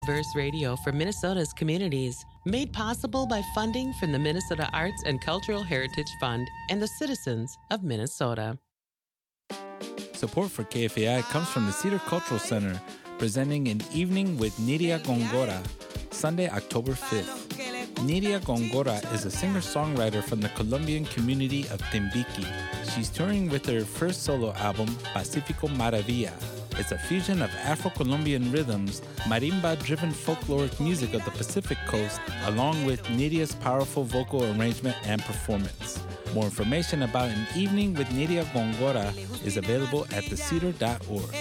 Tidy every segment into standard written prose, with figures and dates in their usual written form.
Verse Radio for Minnesota's communities, made possible by funding from the Minnesota Arts and Cultural Heritage Fund and the citizens of Minnesota. Support for KFAI comes from the Cedar Cultural Center, presenting an evening with Nidia Gongora, Sunday, October 5th. Nidia Gongora is a singer-songwriter from the Colombian community of Timbiqui. She's touring with her first solo album, Pacifico Maravilla. It's a fusion of Afro-Colombian rhythms, marimba-driven folkloric music of the Pacific Coast, along with Nidia's powerful vocal arrangement and performance. More information about an evening with Nidia Gongora is available at thecedar.org.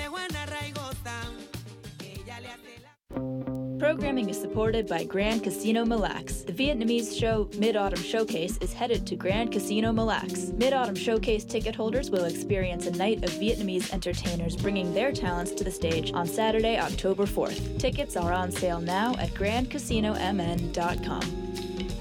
Programming is supported by Grand Casino Mille Lacs. The Vietnamese show Mid-Autumn Showcase is headed to Grand Casino Mille Lacs. Mid-Autumn Showcase ticket holders will experience a night of Vietnamese entertainers bringing their talents to the stage on Saturday, October 4th. Tickets are on sale now at grandcasinomn.com.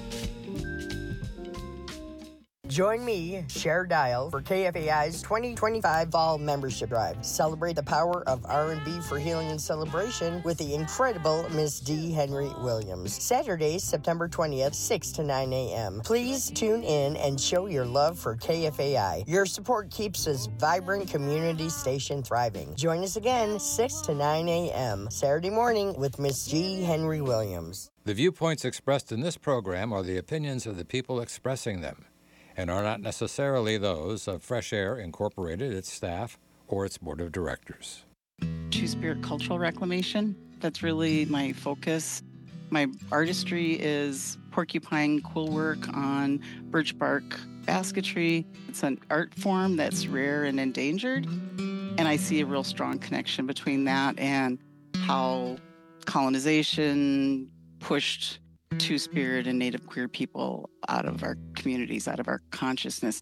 Join me, Cher Dial, for KFAI's 2025 Fall Membership Drive. Celebrate the power of R&B for healing and celebration with the incredible Miss D. Henry Williams. Saturday, September 20th, 6 to 9 a.m. Please tune in and show your love for KFAI. Your support keeps this vibrant community station thriving. Join us again, 6 to 9 a.m. Saturday morning with Miss D. Henry Williams. The viewpoints expressed in this program are the opinions of the people expressing them, and are not necessarily those of Fresh Air Incorporated, its staff, or its board of directors. Two-Spirit Cultural Reclamation, that's really my focus. My artistry is porcupine quill work on birch bark basketry. It's an art form that's rare and endangered, and I see a real strong connection between that and how colonization pushed Two-Spirit and Native queer people out of our communities, out of our consciousness.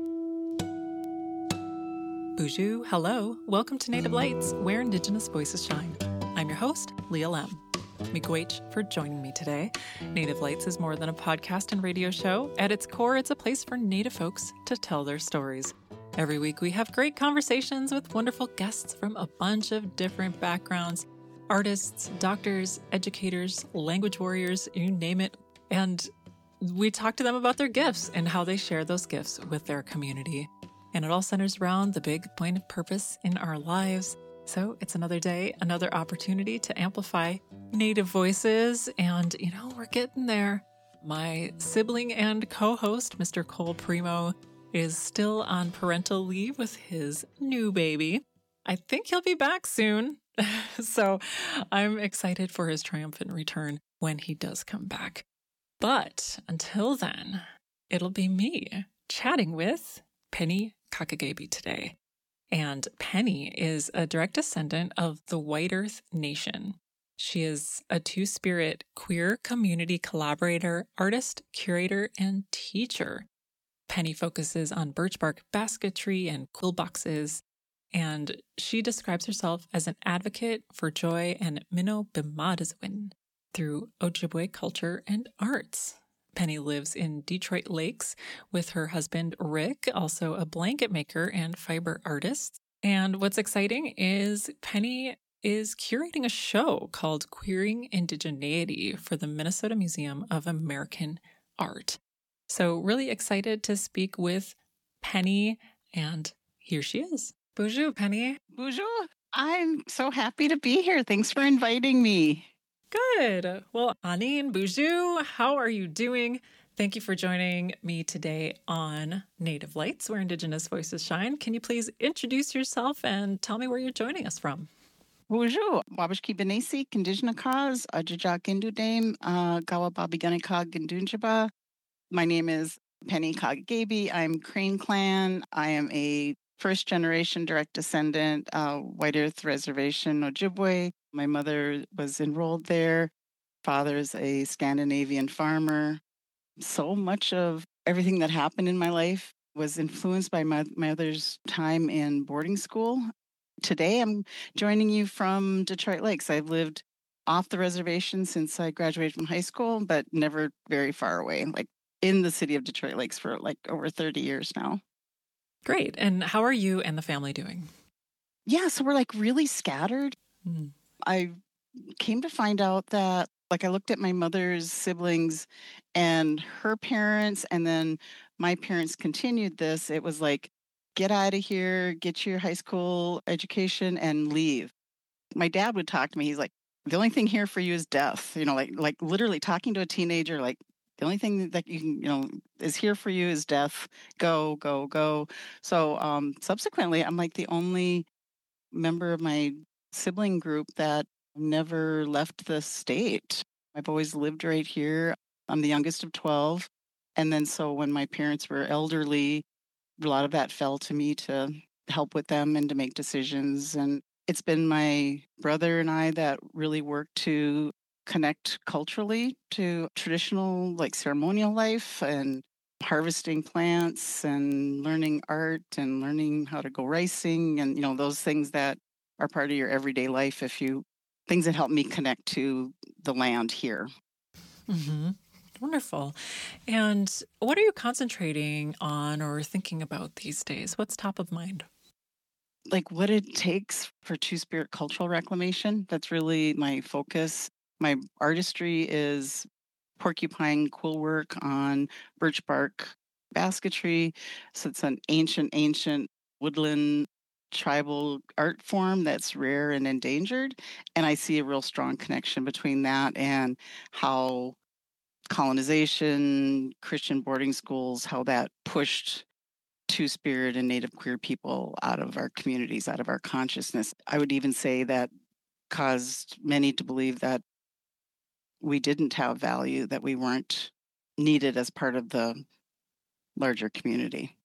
Bonjour, hello. Welcome to Native Lights, where Indigenous voices shine. I'm your host, Leah Lem. Miigwech for joining me today. Native Lights is more than a podcast and radio show. At its core, it's a place for Native folks to tell their stories. Every week, we have great conversations with wonderful guests from a bunch of different backgrounds. Artists, doctors, educators, language warriors, you name it. And we talk to them about their gifts and how they share those gifts with their community. And it all centers around the big point of purpose in our lives. So it's another day, another opportunity to amplify Native voices. And, we're getting there. My sibling and co-host, Mr. Cole Primo, is still on parental leave with his new baby. I think he'll be back soon. So I'm excited for his triumphant return when he does come back. But until then, it'll be me chatting with Penny Kakagebe today. And Penny is a direct descendant of the White Earth Nation. She is a Two-Spirit queer community collaborator, artist, curator, and teacher. Penny focuses on birch bark basketry and quill boxes, and she describes herself as an advocate for joy and Minnow Bimadazwin through Ojibwe culture and arts. Penny lives in Detroit Lakes with her husband, Rick, also a blanket maker and fiber artist. And what's exciting is Penny is curating a show called Queering Indigeneity for the Minnesota Museum of American Art. So really excited to speak with Penny, and here she is. Bonjour, Penny. Bonjour. I'm so happy to be here. Thanks for inviting me. Good. Well, Anine, bonjour. How are you doing? Thank you for joining me today on Native Lights, where Indigenous voices shine. Can you please introduce yourself and tell me where you're joining us from? Bonjour. Wabashki Benesi, Indijana Cause, Ajajak Indudame, Gawa Babiganika Gindunjaba. My name is Penny Kakagebe. I'm Crane Clan. I am a first-generation direct descendant, White Earth Reservation, Ojibwe. My mother was enrolled there. Father's a Scandinavian farmer. So much of everything that happened in my life was influenced by my mother's time in boarding school. Today, I'm joining you from Detroit Lakes. I've lived off the reservation since I graduated from high school, but never very far away, like in the city of Detroit Lakes for like over 30 years now. Great. And how are you and the family doing? Yeah, so we're like really scattered. I came to find out that, like, I looked at my mother's siblings and her parents, and then my parents continued this. It was like, get out of here, get your high school education, and leave. My dad would talk to me. He's like, the only thing here for you is death. Like literally talking to a teenager, like the only thing that you can, is here for you is death. Go, go, go. So subsequently, I'm like the only member of my sibling group that never left the state. I've always lived right here. I'm the youngest of 12. And then so when my parents were elderly, a lot of that fell to me to help with them and to make decisions. And it's been my brother and I that really work to connect culturally to traditional, like ceremonial life and harvesting plants and learning art and learning how to go ricing and, those things that are part of your everyday life things that help me connect to the land here. Mm-hmm. Wonderful. And what are you concentrating on or thinking about these days? What's top of mind? Like what it takes for Two-Spirit cultural reclamation. That's really my focus. My artistry is porcupine quill work on birch bark basketry. So it's an ancient woodland tribal art form that's rare and endangered. And I see a real strong connection between that and how colonization, Christian boarding schools, how that pushed Two-Spirit and Native queer people out of our communities, out of our consciousness. I would even say that caused many to believe that we didn't have value, that we weren't needed as part of the larger community.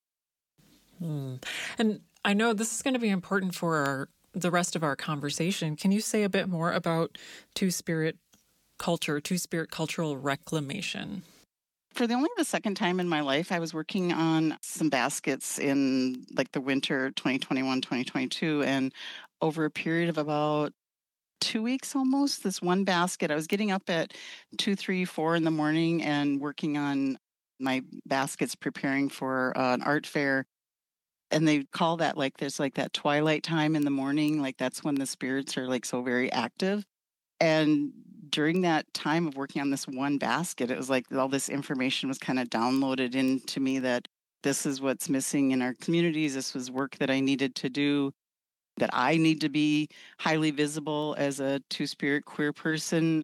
And I know this is going to be important for the rest of our conversation. Can you say a bit more about Two-Spirit culture, Two-Spirit cultural reclamation? For only the second time in my life, I was working on some baskets in like the winter 2021, 2022. And over a period of about 2 weeks almost, this one basket, I was getting up at 2, 3, 4 in the morning and working on my baskets, preparing for an art fair. And they call that there's that twilight time in the morning. Like that's when the spirits are like so very active. And during that time of working on this one basket, it was like all this information was kind of downloaded into me that this is what's missing in our communities. This was work that I needed to do, that I need to be highly visible as a Two-Spirit queer person.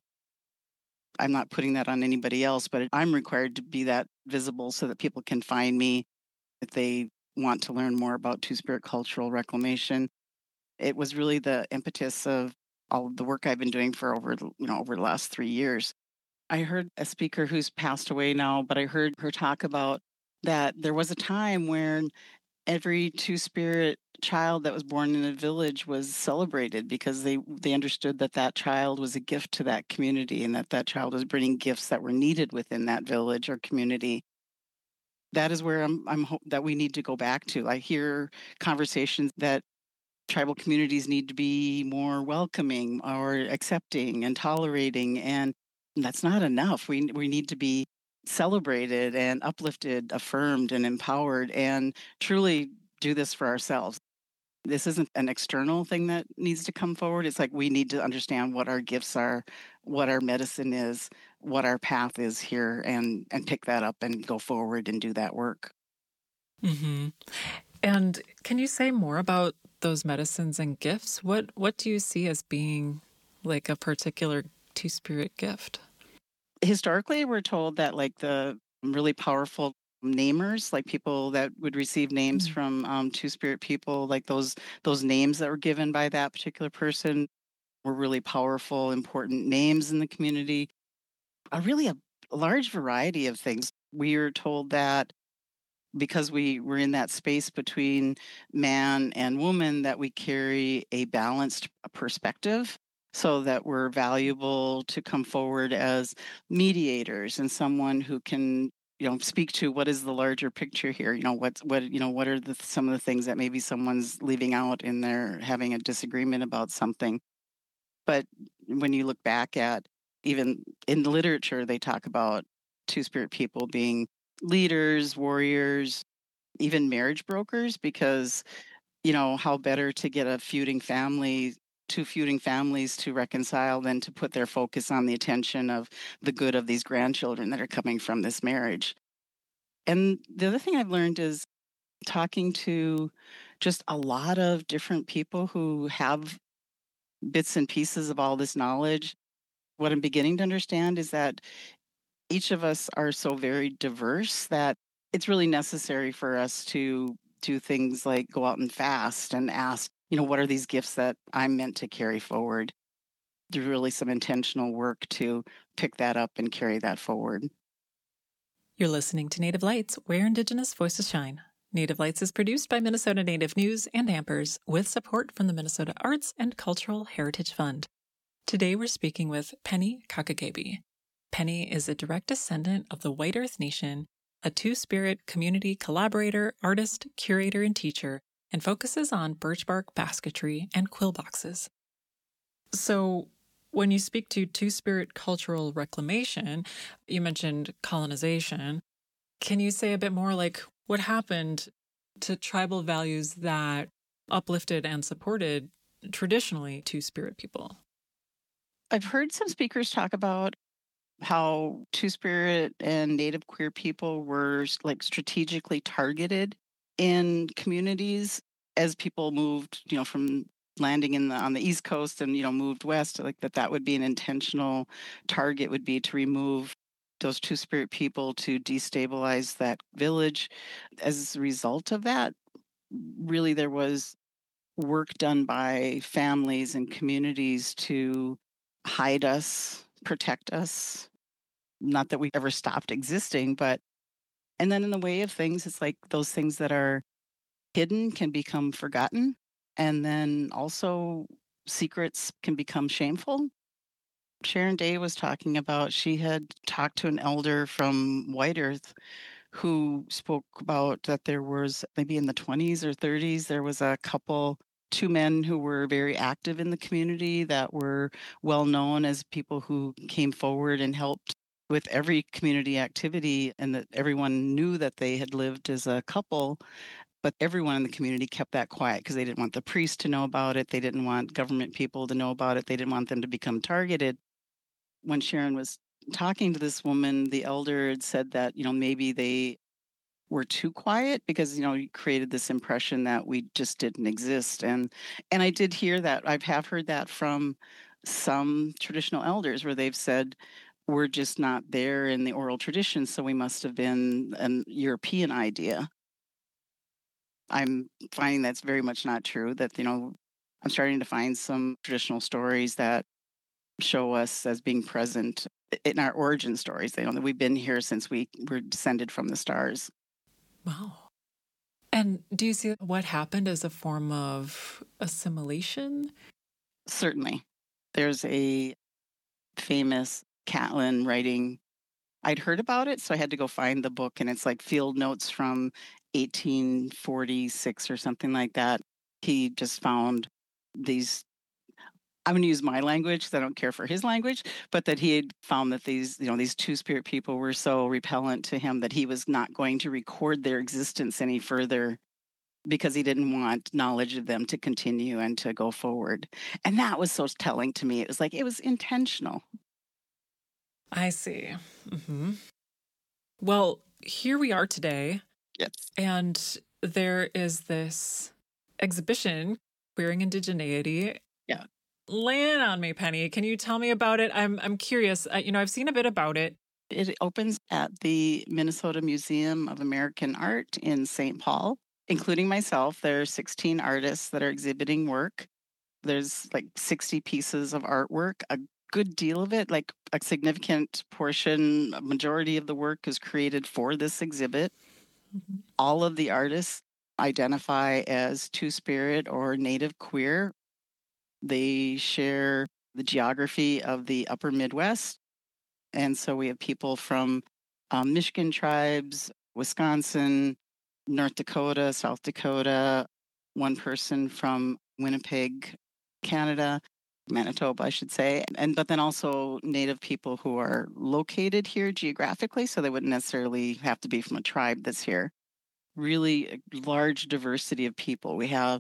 I'm not putting that on anybody else, but I'm required to be that visible so that people can find me if they want to learn more about Two-Spirit cultural reclamation. It was really the impetus of all of the work I've been doing for over the last 3 years. I heard a speaker who's passed away now, but I heard her talk about that there was a time when every Two-Spirit child that was born in a village was celebrated because they understood that child was a gift to that community and that child was bringing gifts that were needed within that village or community. That is where I'm that we need to go back to. I hear conversations that tribal communities need to be more welcoming or accepting and tolerating, and that's not enough. We need to be celebrated and uplifted, affirmed and empowered, and truly do this for ourselves. This isn't an external thing that needs to come forward. It's like we need to understand what our gifts are, what our medicine is, what our path is here, and pick that up and go forward and do that work. Mm-hmm. And can you say more about those medicines and gifts? What do you see as being like a particular Two-Spirit gift? Historically, we're told that like the really powerful namers, like people that would receive names from Two-Spirit people, like those names that were given by that particular person were really powerful, important names in the community. A large variety of things. We are told that because we were in that space between man and woman, that we carry a balanced perspective, so that we're valuable to come forward as mediators and someone who can speak to what is the larger picture here. What are some of the things that maybe someone's leaving out in their having a disagreement about something. But when you look back at, even in the literature, they talk about Two-Spirit people being leaders, warriors, even marriage brokers, because how better to get a feuding family two feuding families to reconcile than to put their focus on the attention of the good of these grandchildren that are coming from this marriage. And the other thing I've learned is talking to just a lot of different people who have bits and pieces of all this knowledge. What I'm beginning to understand is that each of us are so very diverse that it's really necessary for us to do things like go out and fast and ask, what are these gifts that I'm meant to carry forward? There's really some intentional work to pick that up and carry that forward. You're listening to Native Lights, where Indigenous voices shine. Native Lights is produced by Minnesota Native News and Ampers with support from the Minnesota Arts and Cultural Heritage Fund. Today we're speaking with Penny Kakagebe. Penny is a direct descendant of the White Earth Nation, a Two-Spirit community collaborator, artist, curator, and teacher, and focuses on birch bark basketry and quill boxes. So, when you speak to Two-Spirit cultural reclamation, you mentioned colonization. Can you say a bit more like what happened to tribal values that uplifted and supported traditionally Two-Spirit people? I've heard some speakers talk about how Two-Spirit and Native queer people were like strategically targeted in communities as people moved, from landing on the East Coast and, moved west, like that would be an intentional target, would be to remove those Two-Spirit people, to destabilize that village. As a result of that, really there was work done by families and communities to hide us, protect us. Not that we ever stopped existing, and then in the way of things, it's like those things that are hidden can become forgotten. And then also secrets can become shameful. Sharon Day was talking about, she had talked to an elder from White Earth who spoke about that there was maybe in the 20s or 30s, there was a couple, two men who were very active in the community that were well known as people who came forward and helped with every community activity, and that everyone knew that they had lived as a couple. But everyone in the community kept that quiet because they didn't want the priest to know about it. They didn't want government people to know about it. They didn't want them to become targeted. When Sharon was talking to this woman, the elder had said that, maybe they were too quiet because, you created this impression that we just didn't exist. And I did hear that. I have heard that from some traditional elders where they've said, we're just not there in the oral tradition, so we must have been an European idea. I'm finding that's very much not true, that, I'm starting to find some traditional stories that show us as being present in our origin stories. That we've been here since we were descended from the stars. Wow. And do you see what happened as a form of assimilation? Certainly. There's a famous Catlin writing. I'd heard about it, so I had to go find the book, and it's like field notes from 1846 or something like that. He just found these, I'm going to use my language because I don't care for his language, but that he had found that these Two-Spirit people were so repellent to him that he was not going to record their existence any further because he didn't want knowledge of them to continue and to go forward. And that was so telling to me. It was like, it was intentional. I see. Mm-hmm. Well, here we are today. Yes. And there is this exhibition, Queering Indigeneity. Yeah. Lay it on me, Penny. Can you tell me about it? I'm curious. I've seen a bit about it. It opens at the Minnesota Museum of American Art in St. Paul, including myself. There are 16 artists that are exhibiting work. There's like 60 pieces of artwork. A good deal of it, like a significant portion, a majority of the work is created for this exhibit. Mm-hmm. All of the artists identify as Two-Spirit or Native queer. They share the geography of the upper Midwest. And so we have people from Michigan tribes, Wisconsin, North Dakota, South Dakota, one person from Winnipeg, Canada, Manitoba, I should say, but then also Native people who are located here geographically, so they wouldn't necessarily have to be from a tribe that's here. Really a large diversity of people. We have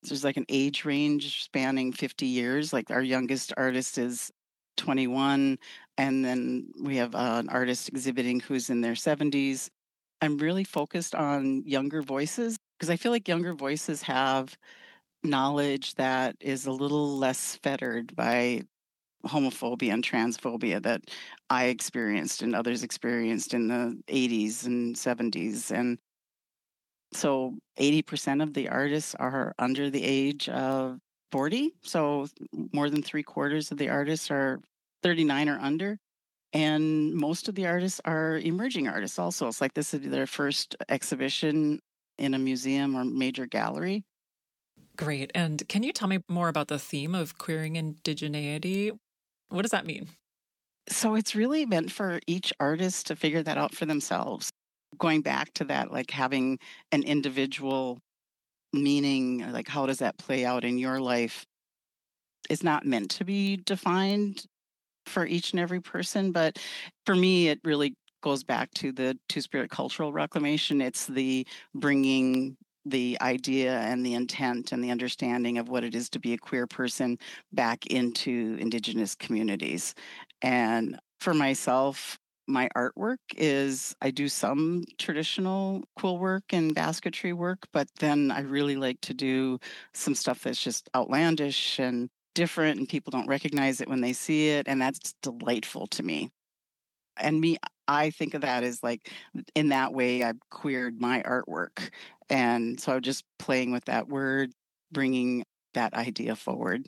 There's like an age range spanning 50 years. Like our youngest artist is 21, and then we have an artist exhibiting who's in their 70s. I'm really focused on younger voices because I feel like younger voices have knowledge that is a little less fettered by homophobia and transphobia that I experienced and others experienced in the 80s and 70s. And so 80% of the artists are under the age of 40. So more than 3/4 of the artists are 39 or under. And most of the artists are emerging artists also. It's like this is their first exhibition in a museum or major gallery. Great. And can you tell me more about the theme of queering indigeneity? What does that mean? So it's really meant for each artist to figure that out for themselves. Going back to that, like having an individual meaning, like how does that play out in your life? It's not meant to be defined for each and every person, but for me, it really goes back to the Two-Spirit Cultural Reclamation. It's the bringing the idea and the intent and the understanding of what it is to be a queer person back into Indigenous communities. And for myself, my artwork is I do some traditional quill work and basketry work, but then I really like to do some stuff that's just outlandish and different, and people don't recognize it when they see it. And that's delightful to me. And me, I think of that as like, in that way, I've queered my artwork. And so I'm just playing with that word, bringing that idea forward.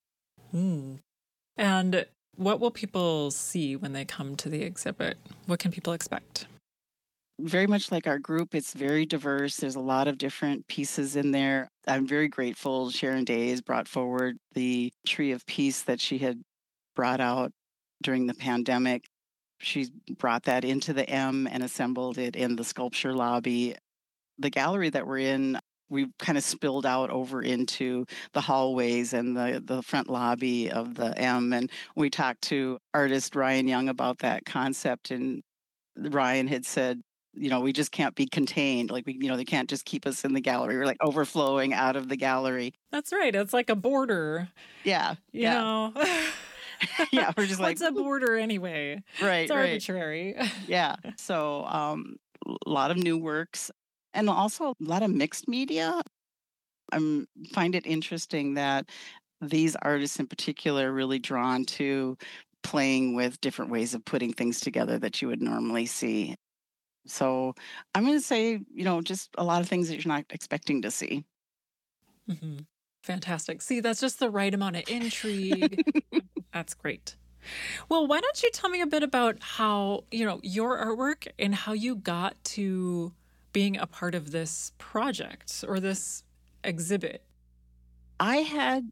And what will people see when they come to the exhibit? What can people expect? Very much like our group, it's very diverse. There's a lot of different pieces in there. I'm very grateful Sharon Day has brought forward the Tree of Peace that she had brought out during the pandemic. She brought that into the M and assembled it in the sculpture lobby. The gallery that we're in, we kind of spilled out over into the hallways and the front lobby of the M. And we talked to artist Ryan Young about that concept. And Ryan had said, we just can't be contained. Like, they can't just keep us in the gallery. We're like overflowing out of the gallery. That's right. It's like a border. Yeah. You know. Yeah, we're just like, what's a border anyway? Right. It's arbitrary. Yeah. So a lot of new works and also a lot of mixed media. I find it interesting that these artists in particular are really drawn to playing with different ways of putting things together that you would normally see. So I'm going to say, just a lot of things that you're not expecting to see. Mm-hmm. Fantastic. See, that's just the right amount of intrigue. That's great. Well, why don't you tell me a bit about how, your artwork and how you got to being a part of this project or this exhibit? I had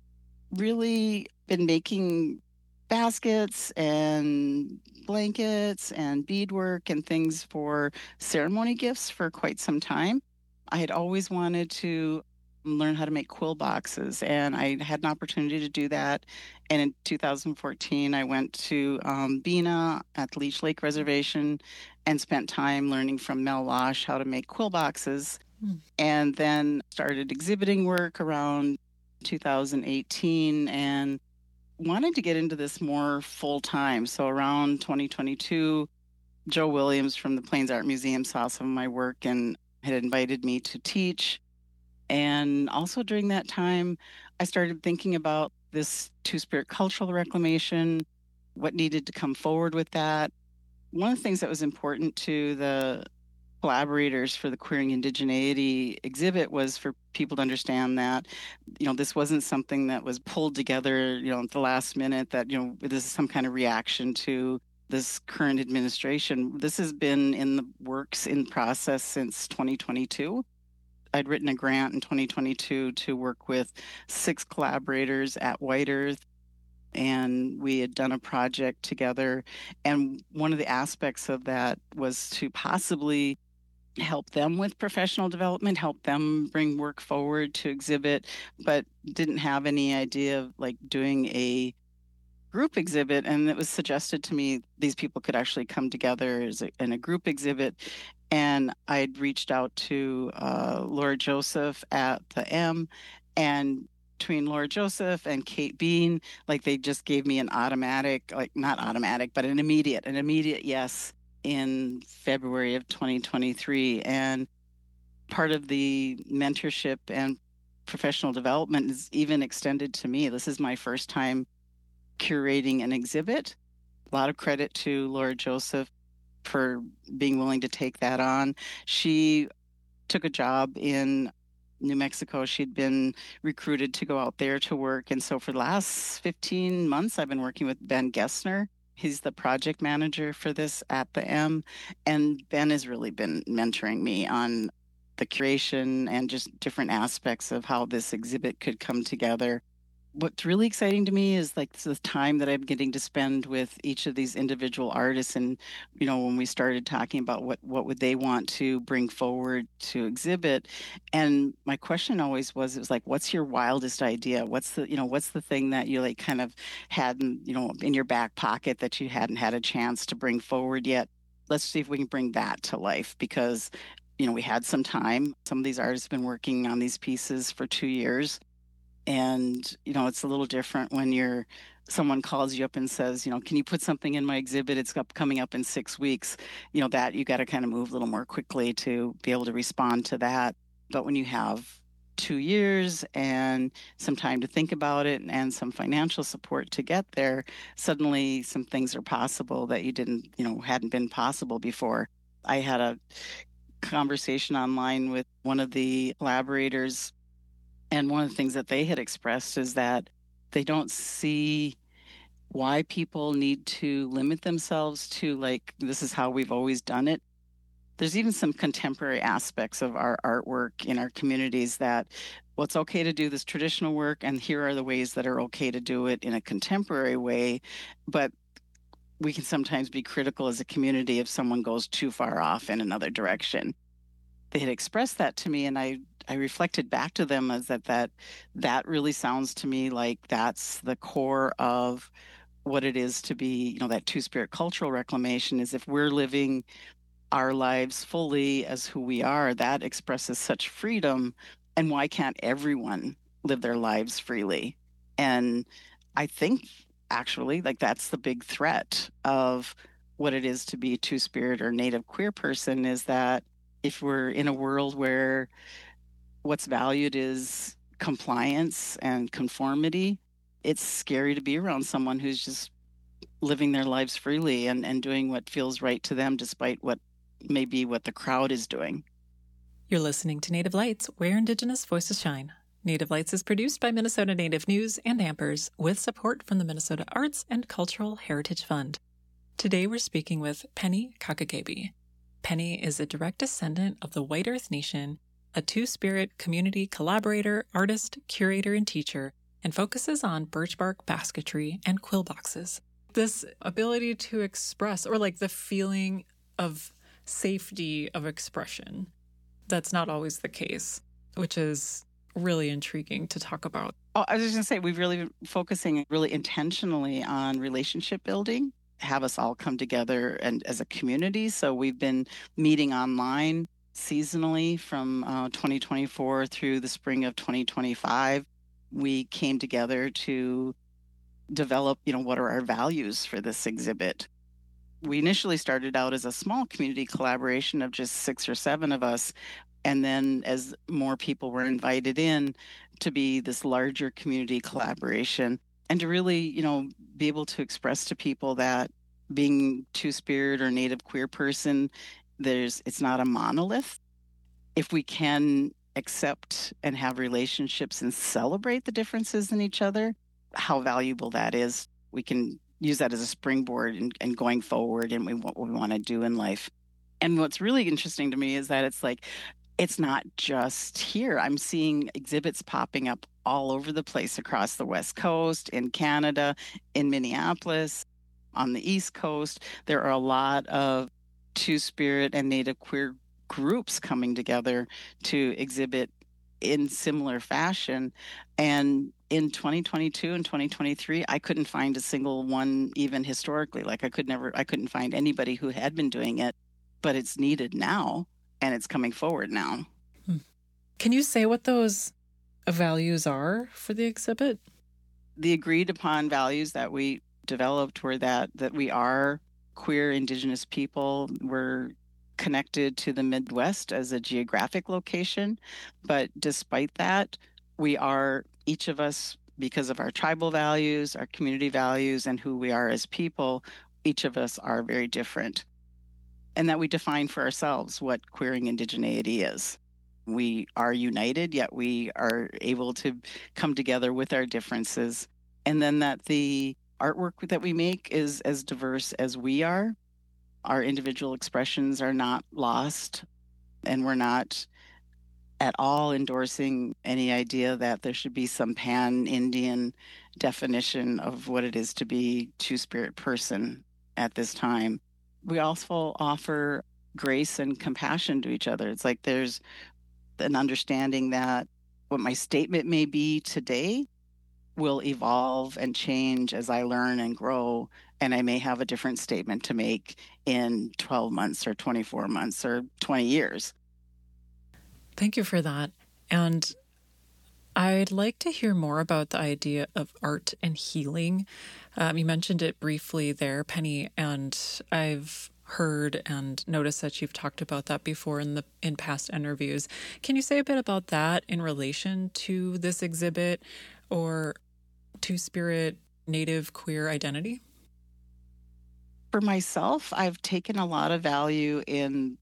really been making baskets and blankets and beadwork and things for ceremony gifts for quite some time. I had always wanted to learn how to make quill boxes, and I had an opportunity to do that. And in 2014, I went to Bena at the Leech Lake Reservation and spent time learning from Mel Losh how to make quill boxes, and then started exhibiting work around 2018 and wanted to get into this more full time. So around 2022, Joe Williams from the Plains Art Museum saw some of my work and had invited me to teach. And also during that time, I started thinking about this Two-Spirit Cultural Reclamation, what needed to come forward with that. One of the things that was important to the collaborators for the Queering Indigeneity exhibit was for people to understand that, this wasn't something that was pulled together, at the last minute, that, this is some kind of reaction to this current administration. This has been in the works, in process since 2022. I'd written a grant in 2022 to work with 6 collaborators at White Earth, and we had done a project together. And one of the aspects of that was to possibly help them with professional development, help them bring work forward to exhibit, but didn't have any idea of like doing a group exhibit. And it was suggested to me these people could actually come together in a group exhibit. And I'd reached out to Laura Joseph at the M And between Laura Joseph and Kate Bean, like they just gave me an automatic, like not automatic, but an immediate yes in February of 2023. And part of the mentorship and professional development is even extended to me. This is my first time curating an exhibit. A lot of credit to Laura Joseph for being willing to take that on. She took a job in New Mexico. She'd been recruited to go out there to work. And so for the last 15 months, I've been working with Ben Gessner. He's the project manager for this at the M. And Ben has really been mentoring me on the curation and just different aspects of how this exhibit could come together. What's really exciting to me is like the time that I'm getting to spend with each of these individual artists. And, you know, when we started talking about what would they want to bring forward to exhibit. And my question always was, it was like, what's your wildest idea? What's the thing that you like kind of had, in your back pocket that you hadn't had a chance to bring forward yet? Let's see if we can bring that to life because, we had some time. Some of these artists have been working on these pieces for 2 years. And, it's a little different when someone calls you up and says, can you put something in my exhibit? It's coming up in 6 weeks. That you got to kind of move a little more quickly to be able to respond to that. But when you have 2 years and some time to think about it and some financial support to get there, suddenly some things are possible that you hadn't been possible before. I had a conversation online with one of the collaborators, and one of the things that they had expressed is that they don't see why people need to limit themselves to like, this is how we've always done it. There's even some contemporary aspects of our artwork in our communities that, well, it's okay to do this traditional work, and here are the ways that are okay to do it in a contemporary way. But we can sometimes be critical as a community if someone goes too far off in another direction. They had expressed that to me, and I reflected back to them as that really sounds to me like that's the core of what it is to be, that two-spirit cultural reclamation is if we're living our lives fully as who we are, that expresses such freedom. And why can't everyone live their lives freely? And I think actually like that's the big threat of what it is to be a two-spirit or native queer person, is that if we're in a world where what's valued is compliance and conformity, it's scary to be around someone who's just living their lives freely and doing what feels right to them, despite what may be what the crowd is doing. You're listening to Native Lights, where Indigenous voices shine. Native Lights is produced by Minnesota Native News and Ampers with support from the Minnesota Arts and Cultural Heritage Fund. Today we're speaking with Penny Kakagebe. Penny is a direct descendant of the White Earth Nation, a two-spirit community collaborator, artist, curator, and teacher, and focuses on birch bark basketry and quill boxes. This ability to express, or like the feeling of safety of expression, that's not always the case, which is really intriguing to talk about. Oh, I was just going to say, we've really been focusing really intentionally on relationship building, have us all come together and as a community. So we've been meeting online seasonally from 2024 through the spring of 2025. We came together to develop, what are our values for this exhibit. We initially started out as a small community collaboration of just 6 or 7 of us. And then as more people were invited in to be this larger community collaboration and to really, be able to express to people that being two-spirit or native queer person, it's not a monolith. If we can accept and have relationships and celebrate the differences in each other, how valuable that is. We can use that as a springboard and going forward and what we want to do in life. And what's really interesting to me is that it's not just here. I'm seeing exhibits popping up all over the place across the West Coast, in Canada, in Minneapolis, on the East Coast. There are a lot of two-spirit and native queer groups coming together to exhibit in similar fashion. And in 2022 and 2023, I couldn't find a single one, even historically. Like I couldn't find anybody who had been doing it, but it's needed now and it's coming forward now. Can you say what those values are for the exhibit? The agreed upon values that we developed were that we are queer Indigenous people. We're connected to the Midwest as a geographic location. But despite that, we are, each of us, because of our tribal values, our community values, and who we are as people, each of us are very different. And that we define for ourselves what queering indigeneity is. We are united, yet we are able to come together with our differences. And then that the artwork that we make is as diverse as we are. Our individual expressions are not lost, and we're not at all endorsing any idea that there should be some pan-Indian definition of what it is to be two-spirit person at this time. We also offer grace and compassion to each other. It's like there's an understanding that what my statement may be today will evolve and change as I learn and grow, and I may have a different statement to make in 12 months or 24 months or 20 years. Thank you for that. And I'd like to hear more about the idea of art and healing. You mentioned it briefly there, Penny, and I've heard and noticed that you've talked about that before in past interviews. Can you say a bit about that in relation to this exhibit or Two-Spirit Native queer identity? For myself, I've taken a lot of value in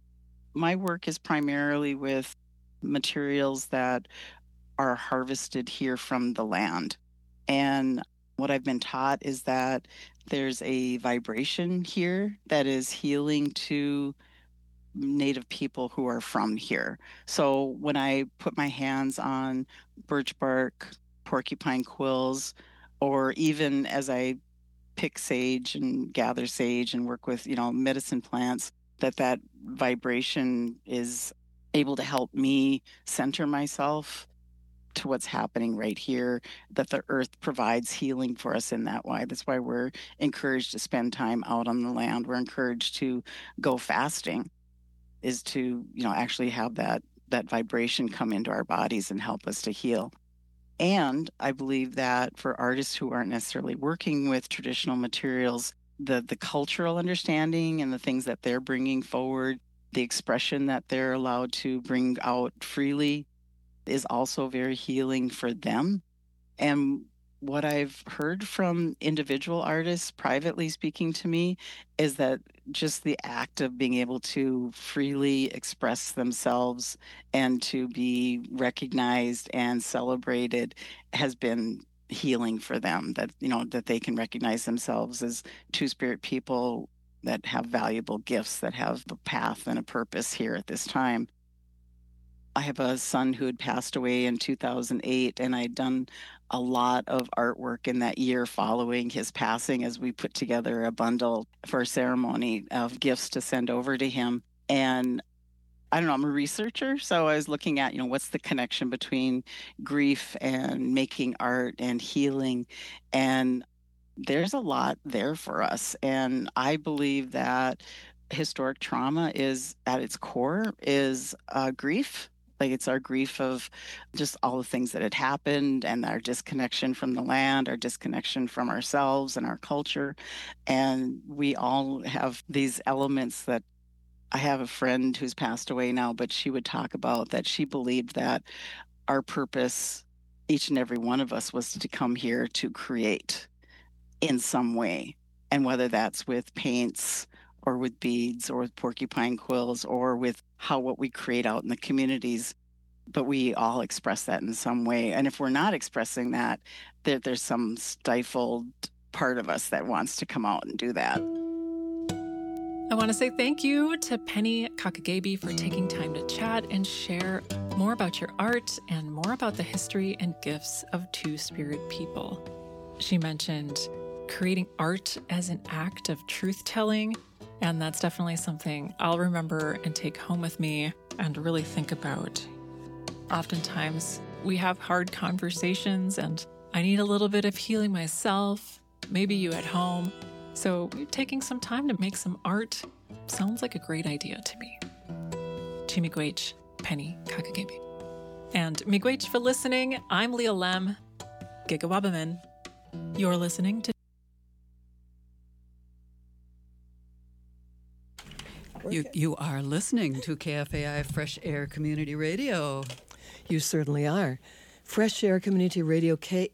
my work is primarily with materials that are harvested here from the land. And what I've been taught is that there's a vibration here that is healing to Native people who are from here. So when I put my hands on birch bark, porcupine quills, or even as I pick sage and gather sage and work with, medicine plants, that vibration is able to help me center myself to what's happening right here, that the earth provides healing for us in that way. That's why we're encouraged to spend time out on the land. We're encouraged to go fasting, is to, actually have that vibration come into our bodies and help us to heal. And I believe that for artists who aren't necessarily working with traditional materials, the cultural understanding and the things that they're bringing forward, the expression that they're allowed to bring out freely is also very healing for them. And what I've heard from individual artists privately speaking to me is that just the act of being able to freely express themselves and to be recognized and celebrated has been healing for them, that that they can recognize themselves as two-spirit people that have valuable gifts, that have a path and a purpose here at this time. I have a son who had passed away in 2008, and I'd done a lot of artwork in that year following his passing as we put together a bundle for a ceremony of gifts to send over to him. And I don't know, I'm a researcher, so I was looking at, what's the connection between grief and making art and healing. And there's a lot there for us. And I believe that historic trauma is, at its core, is grief. Like, it's our grief of just all the things that had happened and our disconnection from the land, our disconnection from ourselves and our culture. And we all have these elements that I have a friend who's passed away now, but she would talk about that she believed that our purpose, each and every one of us, was to come here to create in some way. And whether that's with paints or with beads or with porcupine quills or with what we create out in the communities, but we all express that in some way. And if we're not expressing that, there's some stifled part of us that wants to come out and do that. I want to say thank you to Penny Kakagaby for taking time to chat and share more about your art and more about the history and gifts of Two-Spirit people. She mentioned creating art as an act of truth-telling, and that's definitely something I'll remember and take home with me and really think about. Oftentimes, we have hard conversations, and I need a little bit of healing myself, maybe you at home. So taking some time to make some art sounds like a great idea to me. Chi miigwech, Penny Kakagaby. And miigwech for listening. I'm Leah Lem. Gigawabamin. You're listening to You are listening to KFAI Fresh Air Community Radio. You certainly are. Fresh Air Community Radio